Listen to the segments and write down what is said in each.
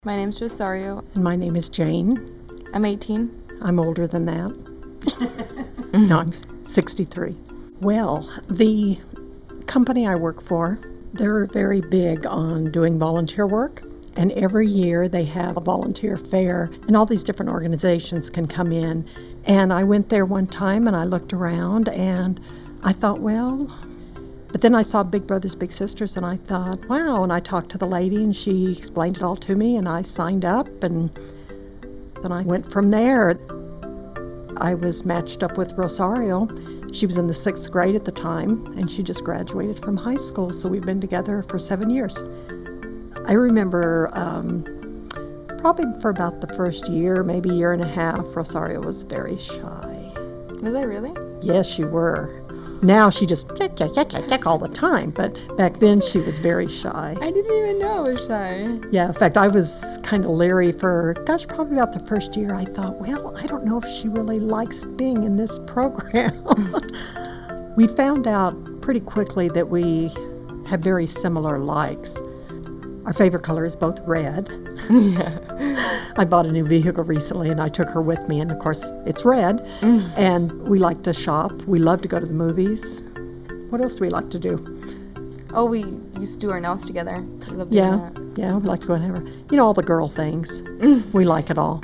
My name's Rosario. And my name is Jane. I'm 18. I'm older than that. No, I'm 63. Well, the company I work for, they're very big on doing volunteer work. And every year they have a volunteer fair, and all these different organizations can come in. And I went there one time and I looked around and I thought, but then I saw Big Brothers Big Sisters and I thought, wow, and I talked to the lady and she explained it all to me and I signed up, and then I went from there. I was matched up with Rosario. She was in the 6th grade at the time and she just graduated from high school, so we've been together for 7 years. I remember probably for about the first year, maybe year and a half, Rosario was very shy. Was I really? Yes, you were. Now she just all the time, but back then she was very shy. I didn't even know I was shy. Yeah, in fact, I was kind of leery for, probably about the first year. I thought, I don't know if she really likes being in this program. We found out pretty quickly that we have very similar likes. Our favorite color is both red. Yeah. I bought a new vehicle recently and I took her with me, and of course it's red. And we like to shop. We love to go to the movies. What else do we like to do? Oh, we used to do our nails together. We love doing that. Yeah, we like to go and have her, all the girl things. We like it all.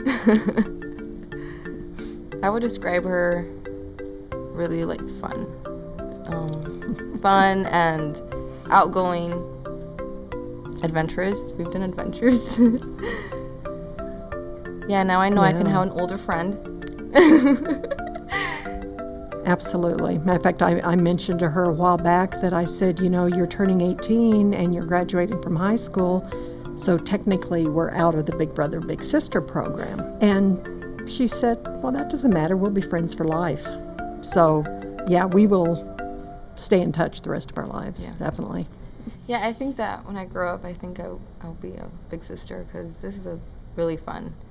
I would describe her really fun. Fun and outgoing. Adventurous. We've done adventures. Yeah, now I know I can have an older friend. Absolutely. Matter of fact, I mentioned to her a while back that I said, you're turning 18 and you're graduating from high school, so technically we're out of the Big Brother Big Sister program. And she said, well, that doesn't matter. We'll be friends for life. So, yeah, we will stay in touch the rest of our lives, definitely. Yeah, I think that when I grow up, I think I'll be a big sister, because this is really fun.